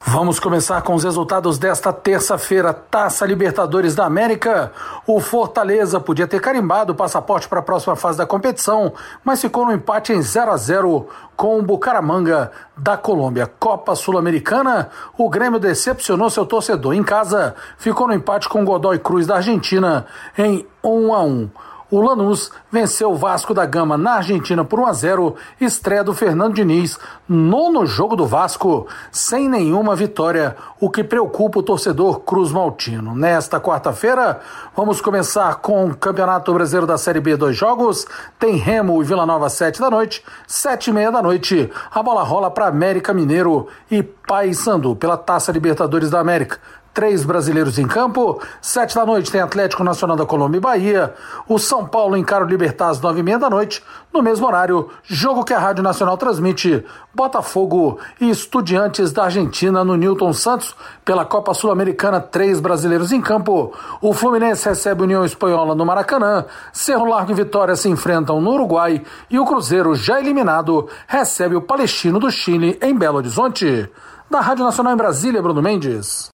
Vamos começar com os resultados desta terça-feira. Taça Libertadores da América. O Fortaleza podia ter carimbado o passaporte para a próxima fase da competição, mas ficou no empate em 0-0 com o Bucaramanga da Colômbia. Copa Sul-Americana, o Grêmio decepcionou seu torcedor. Em casa, ficou no empate com o Godoy Cruz da Argentina em 1-1. O Lanús venceu o Vasco da Gama na Argentina por 1-0, estreia do Fernando Diniz, nono jogo do Vasco, sem nenhuma vitória, o que preocupa o torcedor cruzmaltino. Nesta quarta-feira, vamos começar com o Campeonato Brasileiro da Série B, 2 jogos, tem Remo e Vila Nova 7 da noite, 7h30 da noite, a bola rola para América Mineiro e Paysandu pela Taça Libertadores da América. 3 brasileiros em campo, 7 da noite tem Atlético Nacional da Colômbia e Bahia, o São Paulo encara o Libertad às 9h30 da noite, no mesmo horário, jogo que a Rádio Nacional transmite, Botafogo e Estudiantes da Argentina no Newton Santos, pela Copa Sul-Americana, 3 brasileiros em campo, o Fluminense recebe a União Espanhola no Maracanã, Cerro Largo e Vitória se enfrentam no Uruguai e o Cruzeiro, já eliminado, recebe o Palestino do Chile em Belo Horizonte. Da Rádio Nacional em Brasília, Bruno Mendes.